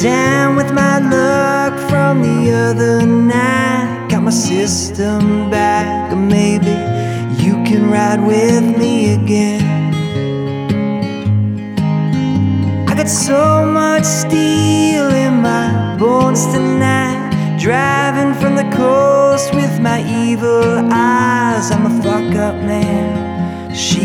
down with my luck from the other night. Got my system back, or maybe you can ride with me again. I got so much steel in my bones tonight, driving from the coast with my evil eyes. I'm a fuck up man.